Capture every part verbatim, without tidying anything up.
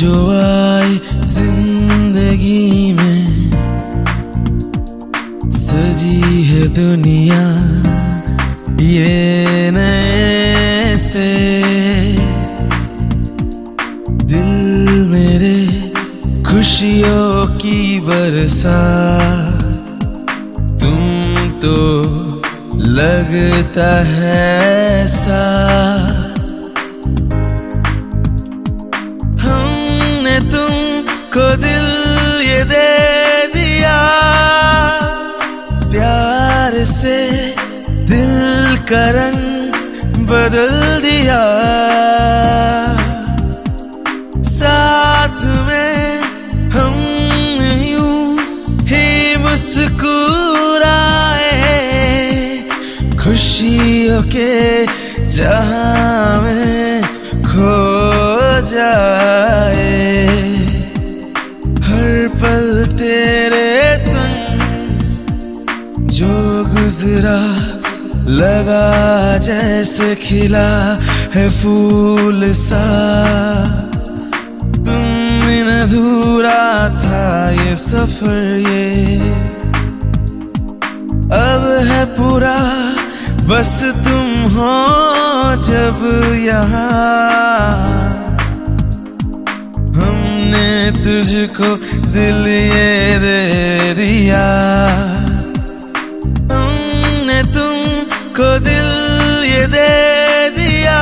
जो आए जिंदगी में, सजी है दुनिया ये नए से। दिल मेरे खुशियों की बरसात, तुम तो लगता है ऐसा। हमने तुमको दिल ये दे दिया, प्यार से दिल का रंग बदल दिया। साथ में हम यूं ही मुस्कुराए, खुशियों के जहां में खो जाए। हर पल तेरे संग जो गुजरा, लगा जैसे खिला है फूल सा। तुम बिन अधूरा था ये सफर, ये अब है पूरा बस तुम हो जब यहाँ। हमने तुझको दिल ये दे दिया, हमने तुमको दिल ये दे दिया।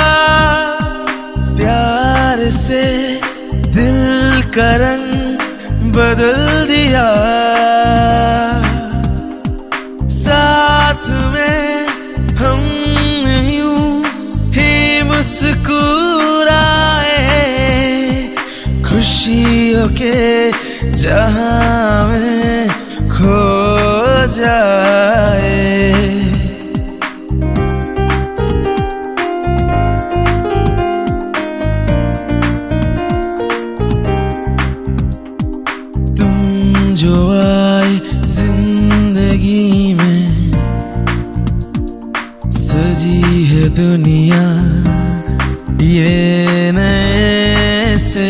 प्यार से दिल का रंग बदल दिया। साथ में हम यूं ही मुस्कुराए, खुशियों के जहां में खो जाए। जो आए जिंदगी में, सजी है दुनिया ये नए से।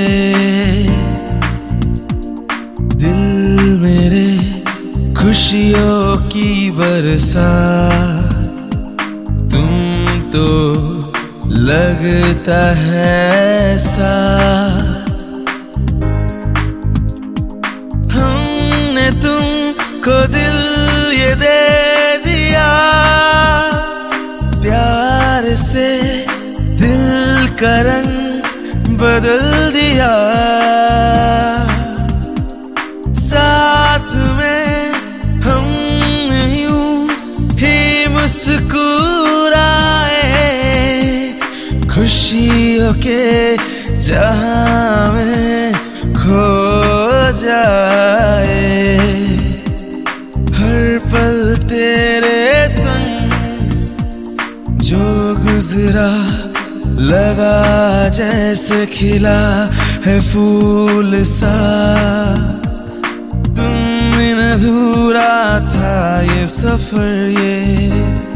दिल मेरे खुशियों की बरसात, तुम तो लगता है ऐसा। हमने तुमको दिल ये दे दिया, प्यार से दिल का रंग बदल दिया। साथ में हम यूं ही मुस्कुराए, खुशियों के जहां में खो जाए। हर पल तेरे संग जो गुजरा, लगा जैसे खिला है फूल सा। तुम बिन अधूरा था ये सफर, ये